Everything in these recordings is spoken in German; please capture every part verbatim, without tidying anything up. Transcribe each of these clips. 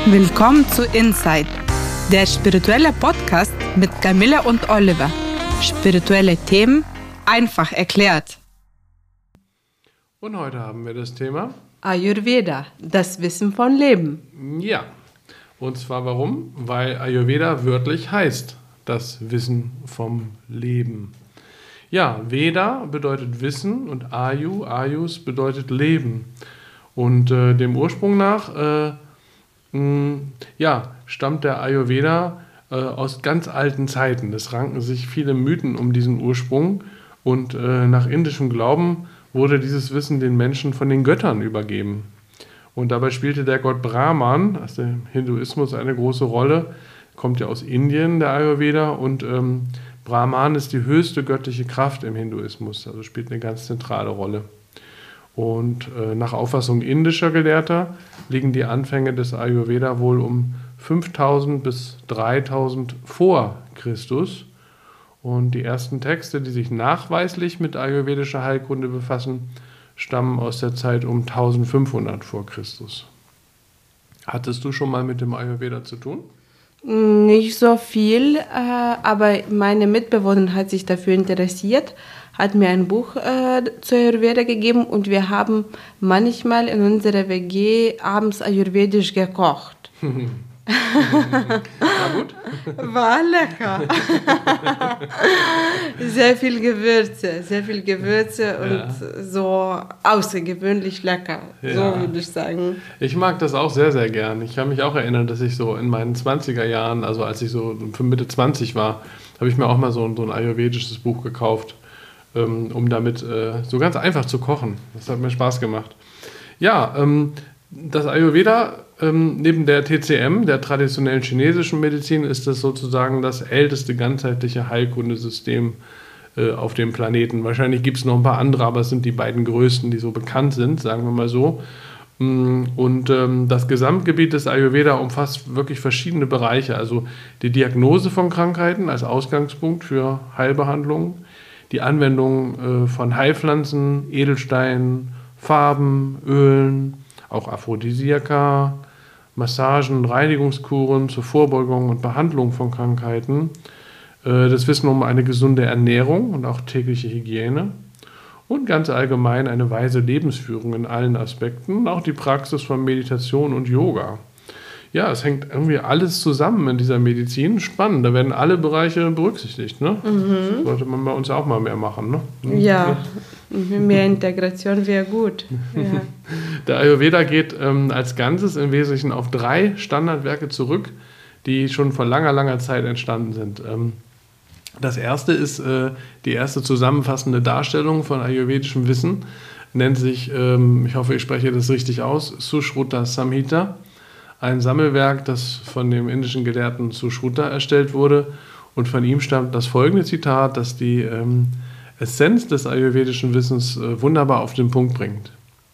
Willkommen zu Inside, der spirituelle Podcast mit Camilla und Oliver. Spirituelle Themen einfach erklärt. Und heute haben wir das Thema Ayurveda, das Wissen von Leben. Ja, und zwar warum? Weil Ayurveda wörtlich heißt das Wissen vom Leben. Ja, Veda bedeutet Wissen und Ayu, Ayus bedeutet Leben. Und äh, dem Ursprung nach äh, mh, ja, stammt der Ayurveda äh, aus ganz alten Zeiten. Es ranken sich viele Mythen um diesen Ursprung und äh, nach indischem Glauben wurde dieses Wissen den Menschen von den Göttern übergeben. Und dabei spielte der Gott Brahman aus dem Hinduismus eine große Rolle. Kommt ja aus Indien, der Ayurveda, und ähm, Brahman ist die höchste göttliche Kraft im Hinduismus, also spielt eine ganz zentrale Rolle. Und äh, nach Auffassung indischer Gelehrter liegen die Anfänge des Ayurveda wohl um fünftausend bis dreitausend vor Christus. Und die ersten Texte, die sich nachweislich mit ayurvedischer Heilkunde befassen, stammen aus der Zeit um eintausendfünfhundert vor Christus. Hattest du schon mal mit dem Ayurveda zu tun? Nicht so viel, äh, aber meine Mitbewohnerin hat sich dafür interessiert, hat mir ein Buch äh, zu Ayurveda gegeben und wir haben manchmal in unserer W G abends ayurvedisch gekocht. War gut? War lecker. Sehr viel Gewürze, sehr viel Gewürze und ja. So außergewöhnlich lecker, ja. So würde ich sagen. Ich mag das auch sehr, sehr gern. Ich kann mich auch erinnern, dass ich so in meinen zwanziger Jahren, also als ich so Mitte zwanzig war, habe ich mir auch mal so ein, so ein ayurvedisches Buch gekauft, ähm, um damit äh, so ganz einfach zu kochen. Das hat mir Spaß gemacht. Ja, ähm, das Ayurveda, ähm, neben der T C M, der traditionellen chinesischen Medizin, ist es sozusagen das älteste ganzheitliche Heilkundesystem äh, auf dem Planeten. Wahrscheinlich gibt es noch ein paar andere, aber es sind die beiden größten, die so bekannt sind, sagen wir mal so. Und ähm, das Gesamtgebiet des Ayurveda umfasst wirklich verschiedene Bereiche, also die Diagnose von Krankheiten als Ausgangspunkt für Heilbehandlungen, die Anwendung äh, von Heilpflanzen, Edelsteinen, Farben, Ölen, auch Aphrodisiaka, Massagen, Reinigungskuren zur Vorbeugung und Behandlung von Krankheiten, äh, das Wissen um eine gesunde Ernährung und auch tägliche Hygiene und ganz allgemein eine weise Lebensführung in allen Aspekten und auch die Praxis von Meditation und Yoga. Ja, es hängt irgendwie alles zusammen in dieser Medizin. Spannend, da werden alle Bereiche berücksichtigt. Ne? Mhm. Das sollte man bei uns auch mal mehr machen. Ne? Ja, mehr Integration wäre gut. Ja. Der Ayurveda geht ähm, als Ganzes im Wesentlichen auf drei Standardwerke zurück, die schon vor langer, langer Zeit entstanden sind. Ähm, das erste ist äh, die erste zusammenfassende Darstellung von ayurvedischem Wissen, nennt sich, ähm, ich hoffe, ich spreche das richtig aus, Sushruta Samhita. Ein Sammelwerk, das von dem indischen Gelehrten Sushruta erstellt wurde. Und von ihm stammt das folgende Zitat, das die ähm, Essenz des ayurvedischen Wissens äh, wunderbar auf den Punkt bringt.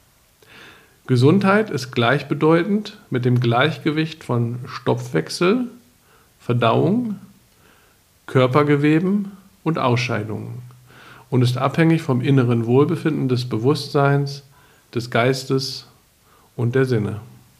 Gesundheit ist gleichbedeutend mit dem Gleichgewicht von Stoffwechsel, Verdauung, Körpergeweben und Ausscheidungen und ist abhängig vom inneren Wohlbefinden des Bewusstseins, des Geistes und der Sinne.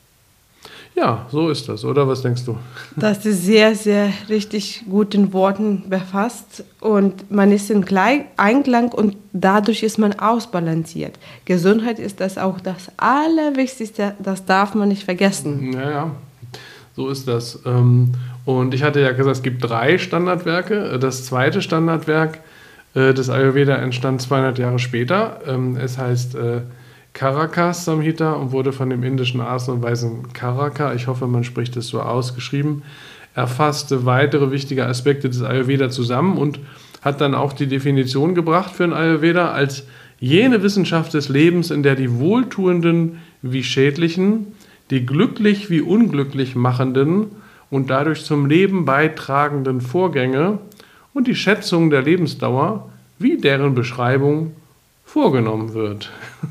Ja, so ist das, oder? Was denkst du? Das ist sehr, sehr richtig guten Worten befasst und man ist in Einklang und dadurch ist man ausbalanciert. Gesundheit ist das auch das Allerwichtigste, das darf man nicht vergessen. Ja, ja, so ist das. Und ich hatte ja gesagt, es gibt drei Standardwerke. Das zweite Standardwerk des Ayurveda entstand zweihundert Jahre später. Es heißt Charaka Samhita und wurde von dem indischen Arzt und Weisen Charaka, ich hoffe, man spricht es so aus, geschrieben. Er fasste weitere wichtige Aspekte des Ayurveda zusammen und hat dann auch die Definition gebracht für den Ayurveda als jene Wissenschaft des Lebens, in der die wohltuenden wie schädlichen, die glücklich wie unglücklich machenden und dadurch zum Leben beitragenden Vorgänge und die Schätzung der Lebensdauer wie deren Beschreibung vorgenommen wird.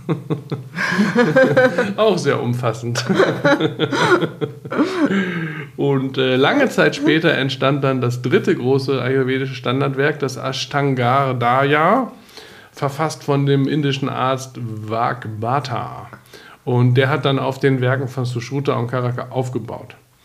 Auch sehr umfassend. Und äh, lange Zeit später entstand dann das dritte große ayurvedische Standardwerk, das Ashtangardaya, verfasst von dem indischen Arzt Vagbhata. Und der hat dann auf den Werken von Sushruta und Charaka aufgebaut.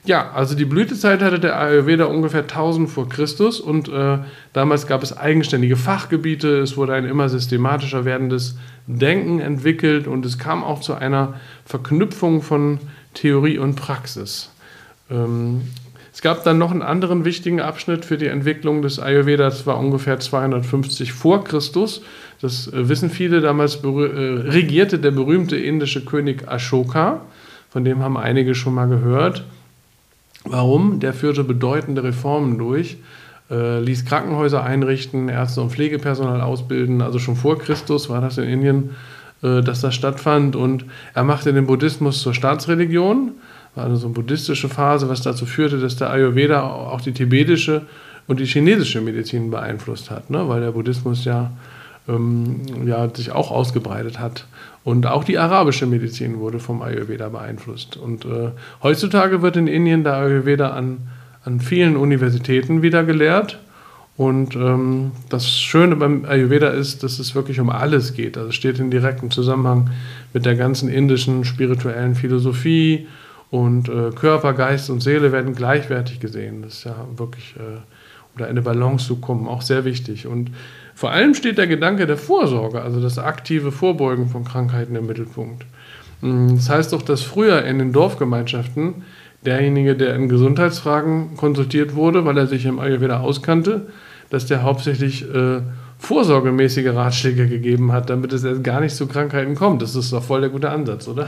Ja, also die Blütezeit hatte der Ayurveda ungefähr tausend vor Christus und äh, damals gab es eigenständige Fachgebiete, es wurde ein immer systematischer werdendes Denken entwickelt und es kam auch zu einer Verknüpfung von Theorie und Praxis. Ähm, es gab dann noch einen anderen wichtigen Abschnitt für die Entwicklung des Ayurveda, das war ungefähr zweihundertfünfzig vor Christus. Das äh, wissen viele, damals berüh- äh, regierte der berühmte indische König Ashoka, von dem haben einige schon mal gehört. Warum? Der führte bedeutende Reformen durch, äh, ließ Krankenhäuser einrichten, Ärzte und Pflegepersonal ausbilden, also schon vor Christus war das in Indien, äh, dass das stattfand und er machte den Buddhismus zur Staatsreligion, war also so eine buddhistische Phase, was dazu führte, dass der Ayurveda auch die tibetische und die chinesische Medizin beeinflusst hat, ne? Weil der Buddhismus ja, ähm, ja sich auch ausgebreitet hat. Und auch die arabische Medizin wurde vom Ayurveda beeinflusst. Und äh, heutzutage wird in Indien der Ayurveda an, an vielen Universitäten wieder gelehrt. Und ähm, das Schöne beim Ayurveda ist, dass es wirklich um alles geht. Also es steht in direktem Zusammenhang mit der ganzen indischen spirituellen Philosophie. Und äh, Körper, Geist und Seele werden gleichwertig gesehen. Das ist ja wirklich, äh, um da in eine Balance zu kommen, auch sehr wichtig. Und vor allem steht der Gedanke der Vorsorge, also das aktive Vorbeugen von Krankheiten im Mittelpunkt. Das heißt doch, dass früher in den Dorfgemeinschaften derjenige, der in Gesundheitsfragen konsultiert wurde, weil er sich im Ayurveda auskannte, dass der hauptsächlich äh, vorsorgemäßige Ratschläge gegeben hat, damit es erst gar nicht zu Krankheiten kommt. Das ist doch voll der gute Ansatz, oder?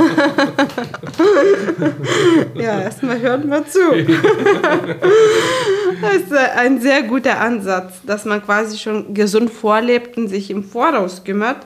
Ja, erstmal hört mal zu. Das ist ein sehr guter Ansatz, dass man quasi schon gesund vorlebt und sich im Voraus kümmert.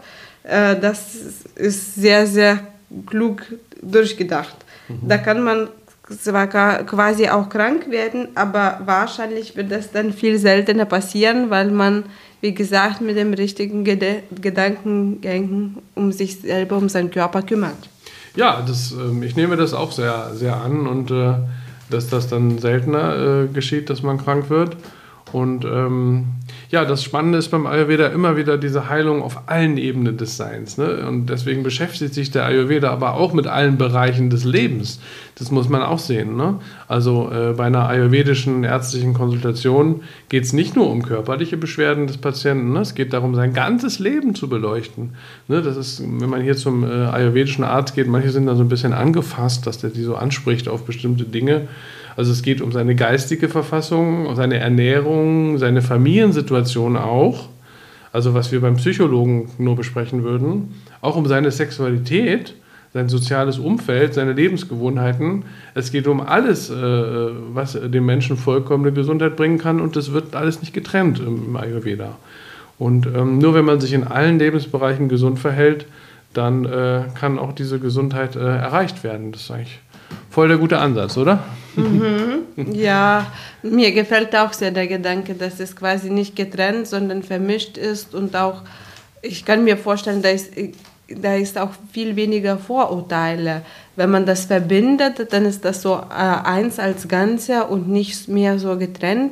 Das ist sehr, sehr klug durchgedacht. Mhm. Da kann man zwar quasi auch krank werden, aber wahrscheinlich wird das dann viel seltener passieren, weil man, wie gesagt, mit dem richtigen Gede- Gedankengängen um sich selber, um seinen Körper kümmert. Ja, das, äh, ich nehme das auch sehr, sehr an und äh, dass das dann seltener äh, geschieht, dass man krank wird. Und ähm, ja, das Spannende ist beim Ayurveda immer wieder diese Heilung auf allen Ebenen des Seins. Ne? Und deswegen beschäftigt sich der Ayurveda aber auch mit allen Bereichen des Lebens. Das muss man auch sehen. Ne? Also äh, bei einer ayurvedischen ärztlichen Konsultation geht es nicht nur um körperliche Beschwerden des Patienten. Ne? Es geht darum, sein ganzes Leben zu beleuchten. Ne? Das ist, wenn man hier zum äh, ayurvedischen Arzt geht, manche sind da so ein bisschen angefasst, dass der die so anspricht auf bestimmte Dinge. Also es geht um seine geistige Verfassung, um seine Ernährung, seine Familiensituation auch, also was wir beim Psychologen nur besprechen würden, auch um seine Sexualität, sein soziales Umfeld, seine Lebensgewohnheiten. Es geht um alles, was dem Menschen vollkommene Gesundheit bringen kann und das wird alles nicht getrennt im Ayurveda. Und nur wenn man sich in allen Lebensbereichen gesund verhält, dann kann auch diese Gesundheit erreicht werden. Das ist eigentlich voll der gute Ansatz, oder? Mhm. Ja, mir gefällt auch sehr der Gedanke, dass es quasi nicht getrennt, sondern vermischt ist und auch, ich kann mir vorstellen, da ist, da ist auch viel weniger Vorurteile. Wenn man das verbindet, dann ist das so äh, eins als Ganze und nicht mehr so getrennt,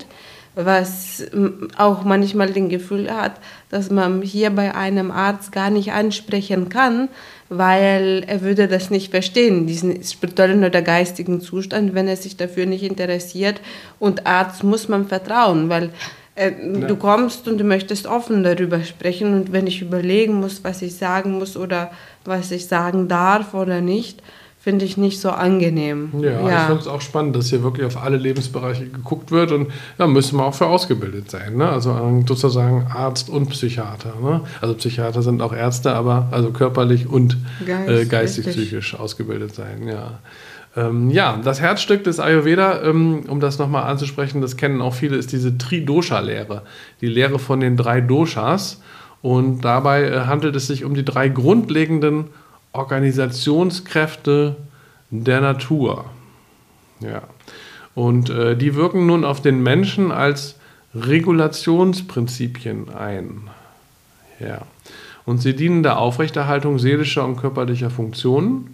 was auch manchmal den Gefühl hat, dass man hier bei einem Arzt gar nicht ansprechen kann, weil er würde das nicht verstehen, diesen spirituellen oder geistigen Zustand, wenn er sich dafür nicht interessiert. Und Arzt muss man vertrauen, weil äh, ja. du kommst und du möchtest offen darüber sprechen. Und wenn ich überlegen muss, was ich sagen muss oder was ich sagen darf oder nicht, finde ich nicht so angenehm. Ja, ja. Ich finde es auch spannend, dass hier wirklich auf alle Lebensbereiche geguckt wird und da müssen wir auch für ausgebildet sein. Ne? Also sozusagen Arzt und Psychiater. Ne? Also Psychiater sind auch Ärzte, aber also körperlich und Geist, äh, geistig-psychisch ausgebildet sein. Ja. Ähm, ja, das Herzstück des Ayurveda, ähm, um das nochmal anzusprechen, das kennen auch viele, ist diese Tri-Dosha-Lehre. Die Lehre von den drei Doshas. Und dabei äh, handelt es sich um die drei grundlegenden Organisationskräfte der Natur. Ja. Und äh, die wirken nun auf den Menschen als Regulationsprinzipien ein. Ja. Und sie dienen der Aufrechterhaltung seelischer und körperlicher Funktionen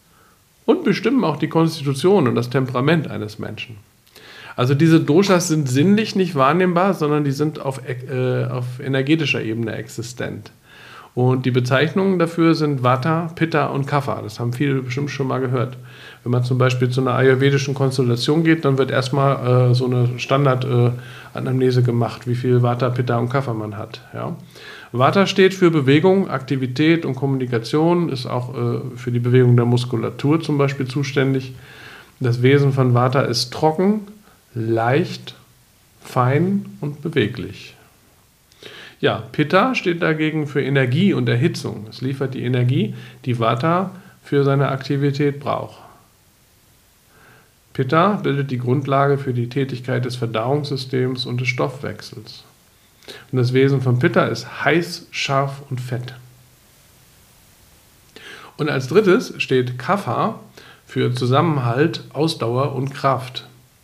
und bestimmen auch die Konstitution und das Temperament eines Menschen. Also diese Doshas sind sinnlich nicht wahrnehmbar, sondern die sind auf, äh, auf energetischer Ebene existent. Und die Bezeichnungen dafür sind Vata, Pitta und Kapha. Das haben viele bestimmt schon mal gehört. Wenn man zum Beispiel zu einer ayurvedischen Konstellation geht, dann wird erstmal äh, so eine Standard-Anamnese äh, gemacht, wie viel Vata, Pitta und Kapha man hat. Ja. Vata steht für Bewegung, Aktivität und Kommunikation, ist auch äh, für die Bewegung der Muskulatur zum Beispiel zuständig. Das Wesen von Vata ist trocken, leicht, fein und beweglich. Ja, Pitta steht dagegen für Energie und Erhitzung. Es liefert die Energie, die Vata für seine Aktivität braucht. Pitta bildet die Grundlage für die Tätigkeit des Verdauungssystems und des Stoffwechsels. Und das Wesen von Pitta ist heiß, scharf und fett. Und als drittes steht Kapha für Zusammenhalt, Ausdauer und Kraft.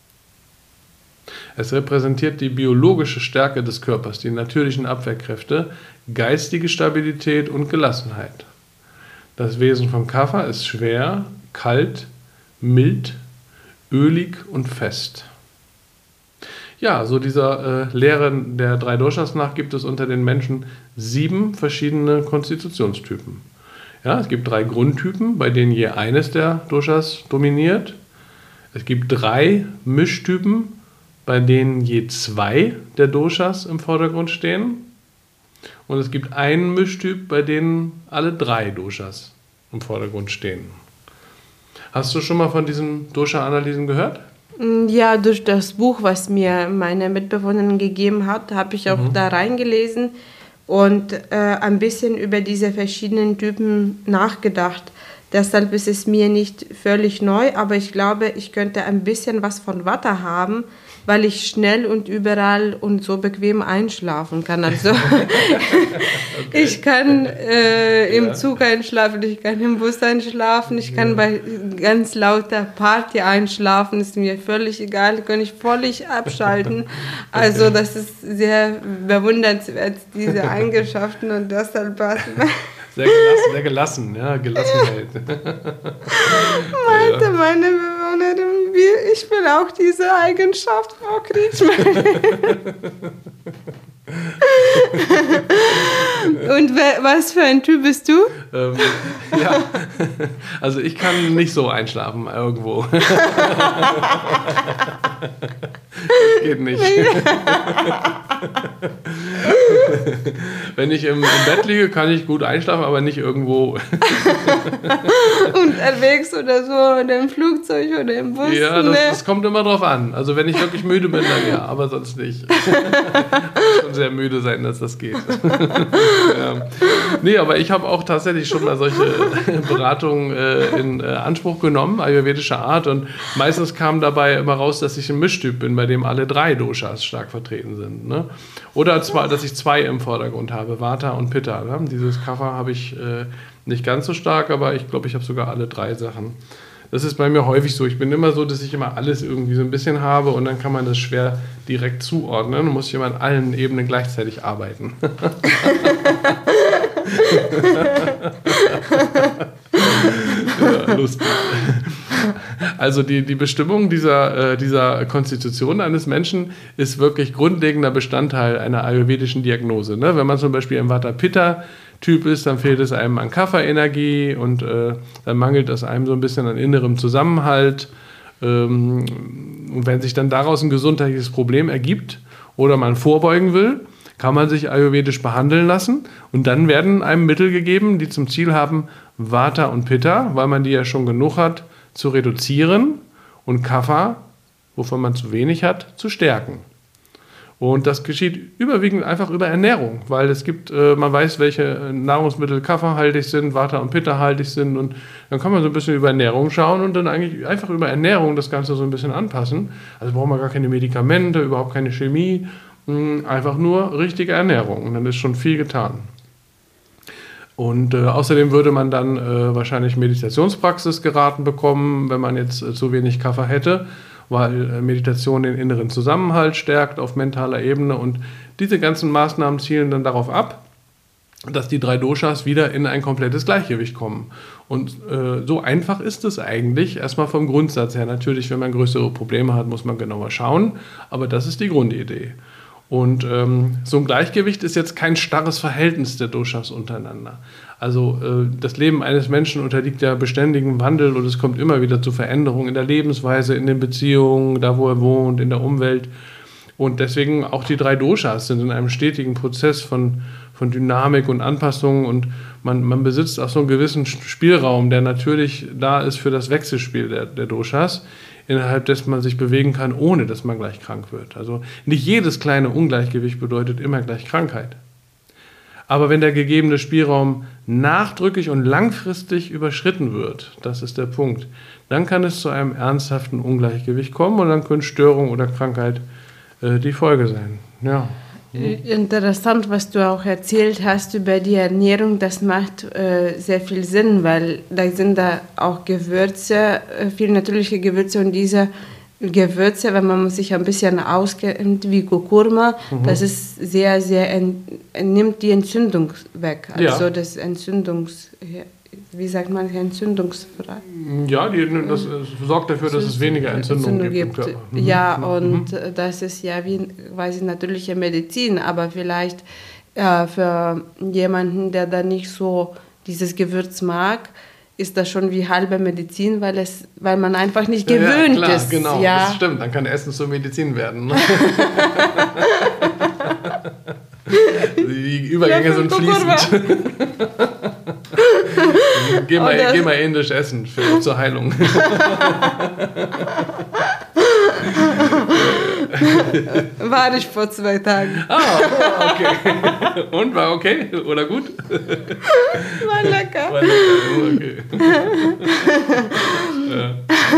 Es repräsentiert die biologische Stärke des Körpers, die natürlichen Abwehrkräfte, geistige Stabilität und Gelassenheit. Das Wesen von Kapha ist schwer, kalt, mild, ölig und fest. Ja, so dieser äh, Lehre der drei Doshas nach gibt es unter den Menschen sieben verschiedene Konstitutionstypen. Ja, es gibt drei Grundtypen, bei denen je eines der Doshas dominiert. Es gibt drei Mischtypen, bei denen je zwei der Doshas im Vordergrund stehen. Und es gibt einen Mischtyp, bei denen alle drei Doshas im Vordergrund stehen. Hast du schon mal von diesen Dosha-Analysen gehört? Ja, durch das Buch, was mir meine Mitbewohnerin gegeben hat, habe ich auch mhm. da reingelesen und äh, ein bisschen über diese verschiedenen Typen nachgedacht. Deshalb ist es mir nicht völlig neu, aber ich glaube, ich könnte ein bisschen was von Vata haben, weil ich schnell und überall und so bequem einschlafen kann. Also okay. Ich kann äh, im ja. Zug einschlafen, ich kann im Bus einschlafen, ich kann ja. bei ganz lauter Party einschlafen, ist mir völlig egal, kann ich völlig abschalten. Also das ist sehr bewundernswert, diese Eigenschaften, und deshalb passt mir. Sehr gelassen, sehr gelassen, ja, Gelassenheit. Meinte meine Bewohnerin, ich will auch diese Eigenschaft, Frau Kretschmer. Und was für ein Typ bist du? Ähm, ja, also ich kann nicht so einschlafen irgendwo. Das geht nicht. Wenn ich im, im Bett liege, kann ich gut einschlafen, aber nicht irgendwo. Unterwegs oder so, oder im Flugzeug oder im Bus? Ja, das, das kommt immer drauf an. Also wenn ich wirklich müde bin, dann ja, aber sonst nicht. Schon sehr müde sein, dass das geht. Ja. Nee, aber ich habe auch tatsächlich schon mal solche Beratungen äh, in äh, Anspruch genommen, ayurvedischer Art, und meistens kam dabei immer raus, dass ich ein Mischtyp bin, bei dem alle drei Doshas stark vertreten sind. Ne? Oder zwar, dass ich zwei im Vordergrund habe, Vata und Pitta. Ne? Dieses Kapha habe ich äh, nicht ganz so stark, aber ich glaube, ich habe sogar alle drei Sachen. Das ist bei mir häufig so. Ich bin immer so, dass ich immer alles irgendwie so ein bisschen habe, und dann kann man das schwer direkt zuordnen. Man muss immer an allen Ebenen gleichzeitig arbeiten. Ja, lustig. Also die, die Bestimmung dieser, äh, dieser Konstitution eines Menschen ist wirklich grundlegender Bestandteil einer ayurvedischen Diagnose. Ne? Wenn man zum Beispiel im Vata-Pitta-Typ ist, dann fehlt es einem an Kapha-Energie, und äh, dann mangelt es einem so ein bisschen an innerem Zusammenhalt. Ähm, und wenn sich dann daraus ein gesundheitliches Problem ergibt oder man vorbeugen will, kann man sich ayurvedisch behandeln lassen, und dann werden einem Mittel gegeben, die zum Ziel haben, Vata und Pitta, weil man die ja schon genug hat, zu reduzieren, und Kapha, wovon man zu wenig hat, zu stärken. Und das geschieht überwiegend einfach über Ernährung, weil es gibt, äh, man weiß, welche Nahrungsmittel Kapha-haltig sind, Vata und Pitta-haltig sind, und dann kann man so ein bisschen über Ernährung schauen und dann eigentlich einfach über Ernährung das Ganze so ein bisschen anpassen. Also braucht man gar keine Medikamente, überhaupt keine Chemie, mh, einfach nur richtige Ernährung, und dann ist schon viel getan. Und äh, außerdem würde man dann äh, wahrscheinlich Meditationspraxis geraten bekommen, wenn man jetzt äh, zu wenig Kapha hätte, weil äh, Meditation den inneren Zusammenhalt stärkt auf mentaler Ebene, und diese ganzen Maßnahmen zielen dann darauf ab, dass die drei Doshas wieder in ein komplettes Gleichgewicht kommen. Und äh, so einfach ist es eigentlich, erstmal vom Grundsatz her. Natürlich, wenn man größere Probleme hat, muss man genauer schauen, aber das ist die Grundidee. Und ähm, so ein Gleichgewicht ist jetzt kein starres Verhältnis der Doshas untereinander. Also äh, das Leben eines Menschen unterliegt ja beständigem Wandel und es kommt immer wieder zu Veränderungen in der Lebensweise, in den Beziehungen, da wo er wohnt, in der Umwelt. Und deswegen auch die drei Doshas sind in einem stetigen Prozess von, von Dynamik und Anpassung und man, man besitzt auch so einen gewissen Spielraum, der natürlich da ist für das Wechselspiel der, der Doshas, innerhalb dessen man sich bewegen kann, ohne dass man gleich krank wird. Also nicht jedes kleine Ungleichgewicht bedeutet immer gleich Krankheit. Aber wenn der gegebene Spielraum nachdrücklich und langfristig überschritten wird, das ist der Punkt, dann kann es zu einem ernsthaften Ungleichgewicht kommen und dann können Störung oder Krankheit äh, die Folge sein. Ja. Interessant, was du auch erzählt hast über die Ernährung, das macht äh, sehr viel Sinn, weil da sind da auch Gewürze, äh, viele natürliche Gewürze und diese Gewürze, wenn man sich ein bisschen auskennt, wie Kurkuma, mhm. das ist sehr, sehr, ent, nimmt die Entzündung weg, also ja. das Entzündungs, wie sagt man, entzündungsfrei. Ja, die, das sorgt dafür, dass es weniger Entzündung, Entzündung gibt. gibt. Mhm. Ja, und mhm. das ist ja wie quasi natürliche Medizin, aber vielleicht äh, für jemanden, der da nicht so dieses Gewürz mag, ist das schon wie halbe Medizin, weil, es, weil man einfach nicht gewöhnt ja, klar, ist. Genau, ja, das stimmt. Dann kann Essen zur Medizin werden. Ne? Die Übergänge ja, sind fließend. geh, mal, geh mal indisch essen für, zur Heilung. War ich vor zwei Tagen. Ah, okay. Und, war okay? Oder gut? War lecker. War lecker, okay. Ja.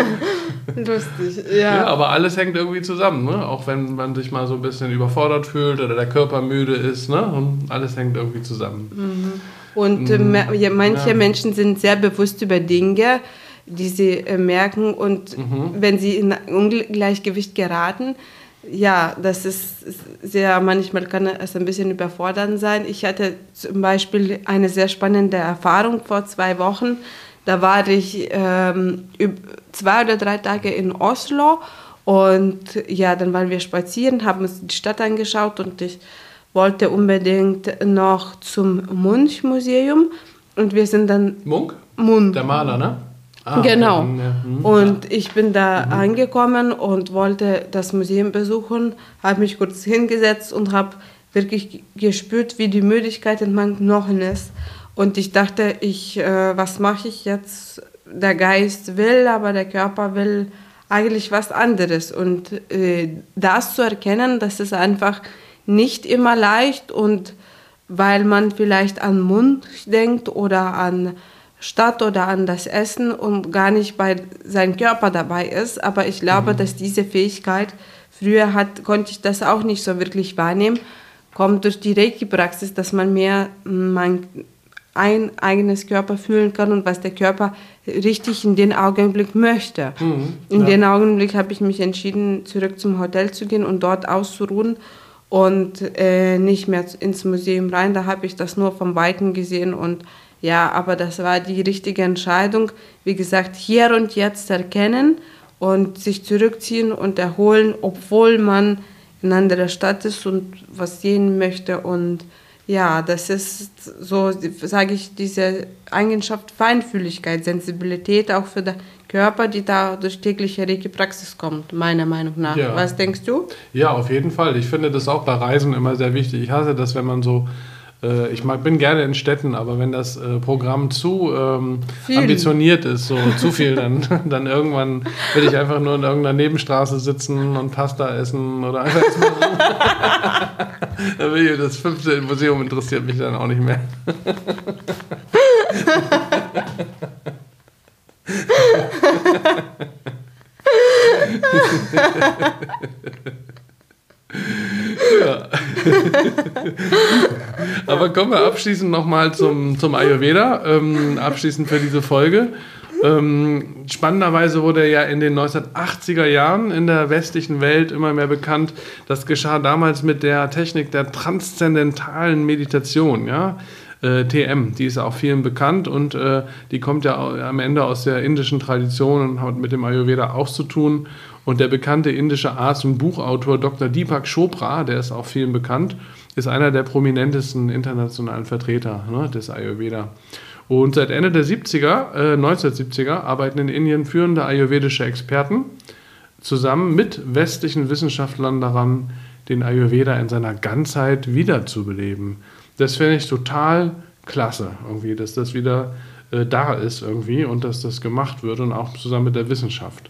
Lustig, ja. Ja, aber alles hängt irgendwie zusammen, ne? Auch wenn man sich mal so ein bisschen überfordert fühlt oder der Körper müde ist, ne? Und alles hängt irgendwie zusammen. Mhm. Und äh, ja, manche ja. Menschen sind sehr bewusst über Dinge, die sie äh, merken und mhm. wenn sie in Ungleichgewicht geraten, ja, das ist sehr, manchmal kann es ein bisschen überfordernd sein. Ich hatte zum Beispiel eine sehr spannende Erfahrung vor zwei Wochen. Da war ich ähm, zwei oder drei Tage in Oslo und ja, dann waren wir spazieren, haben uns die Stadt angeschaut und ich wollte unbedingt noch zum Munch-Museum und wir sind dann... Munch? Munch. Der Maler, ne? Ah, genau. Okay. Mhm. Und ich bin da mhm. angekommen und wollte das Museum besuchen, habe mich kurz hingesetzt und habe wirklich gespürt, wie die Müdigkeit in meinen Knochen ist. Und ich dachte, ich, äh, was mache ich jetzt? Der Geist will, aber der Körper will eigentlich was anderes. Und äh, das zu erkennen, das ist einfach nicht immer leicht. Und weil man vielleicht an Mund denkt oder an Stadt oder an das Essen und gar nicht bei seinem Körper dabei ist. Aber ich glaube, mhm. dass diese Fähigkeit, früher hat, konnte ich das auch nicht so wirklich wahrnehmen, kommt durch die Reiki-Praxis, dass man mehr mein ein eigenes Körper fühlen kann und was der Körper richtig in den Augenblick möchte. Mhm, in ja. den Augenblick habe ich mich entschieden, zurück zum Hotel zu gehen und dort auszuruhen und äh, nicht mehr ins Museum rein. Da habe ich das nur vom Weiten gesehen und ja, aber das war die richtige Entscheidung. Wie gesagt, hier und jetzt erkennen und sich zurückziehen und erholen, obwohl man in einer anderen Stadt ist und was sehen möchte. Und ja, das ist so, sage ich, diese Eigenschaft Feinfühligkeit, Sensibilität auch für den Körper, die da durch tägliche Reiki-Praxis kommt, meiner Meinung nach. Ja. Was denkst du? Ja, auf jeden Fall. Ich finde das auch bei Reisen immer sehr wichtig. Ich hasse das, wenn man so, äh, ich mag, bin gerne in Städten, aber wenn das äh, Programm zu ähm, ambitioniert ist, so zu viel, dann, dann irgendwann will ich einfach nur in irgendeiner Nebenstraße sitzen und Pasta essen oder einfach erstmal so. Dann will ich, das fünfte Museum interessiert mich dann auch nicht mehr. Ja. Aber kommen wir abschließend nochmal zum, zum Ayurveda, ähm, abschließend für diese Folge. Ähm, spannenderweise wurde er ja in den neunzehnhundertachtziger Jahren in der westlichen Welt immer mehr bekannt. Das geschah damals mit der Technik der transzendentalen Meditation. Ja? äh, T M. Die ist auch vielen bekannt und äh, die kommt ja am Ende aus der indischen Tradition und hat mit dem Ayurveda auch zu tun. Und der bekannte indische Arzt und Buchautor Doktor Deepak Chopra, der ist auch vielen bekannt, ist einer der prominentesten internationalen Vertreter, ne, des Ayurveda. Und seit Ende der siebziger, äh, neunzehnhundertsiebziger arbeiten in Indien führende ayurvedische Experten zusammen mit westlichen Wissenschaftlern daran, den Ayurveda in seiner Ganzheit wiederzubeleben. Das finde ich total klasse, irgendwie, dass das wieder äh, da ist irgendwie und dass das gemacht wird und auch zusammen mit der Wissenschaft.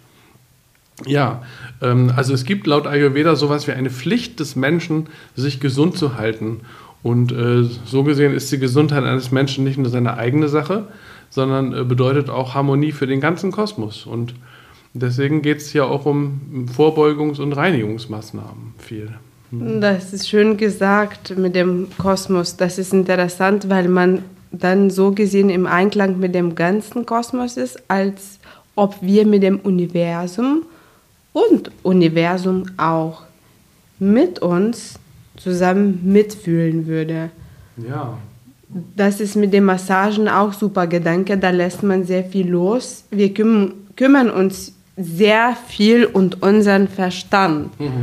Ja, ähm, also es gibt laut Ayurveda sowas wie eine Pflicht des Menschen, sich gesund zu halten. Und äh, so gesehen ist die Gesundheit eines Menschen nicht nur seine eigene Sache, sondern äh, bedeutet auch Harmonie für den ganzen Kosmos. Und deswegen geht es hier auch um Vorbeugungs- und Reinigungsmaßnahmen viel. Hm. Das ist schön gesagt mit dem Kosmos. Das ist interessant, weil man dann so gesehen im Einklang mit dem ganzen Kosmos ist, als ob wir mit dem Universum und Universum auch mit uns zusammen mitfühlen würde. Ja. Das ist mit den Massagen auch super Gedanke, da lässt man sehr viel los. Wir küm- kümmern uns sehr viel um unseren Verstand. Mhm.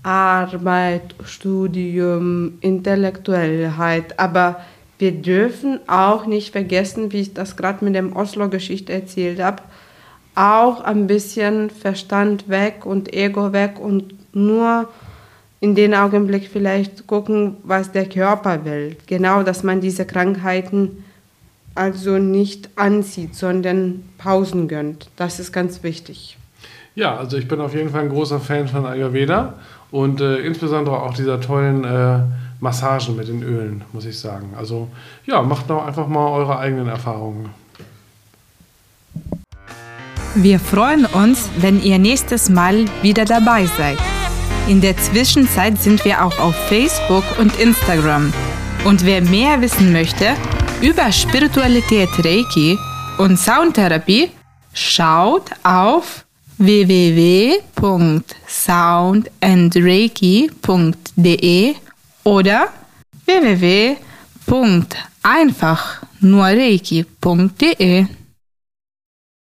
Arbeit, Studium, Intellektuellheit, aber wir dürfen auch nicht vergessen, wie ich das gerade mit dem Oslo-Geschichte erzählt habe, auch ein bisschen Verstand weg und Ego weg und nur in den Augenblick vielleicht gucken, was der Körper will. Genau, dass man diese Krankheiten also nicht anzieht, sondern Pausen gönnt. Das ist ganz wichtig. Ja, also ich bin auf jeden Fall ein großer Fan von Ayurveda und äh, insbesondere auch dieser tollen äh, Massagen mit den Ölen, muss ich sagen. Also ja, macht doch einfach mal eure eigenen Erfahrungen. Wir freuen uns, wenn ihr nächstes Mal wieder dabei seid. In der Zwischenzeit sind wir auch auf Facebook und Instagram. Und wer mehr wissen möchte über Spiritualität, Reiki und Soundtherapie, schaut auf w w w punkt sound and reiki punkt d e oder w w w punkt einfach nur reiki punkt d e.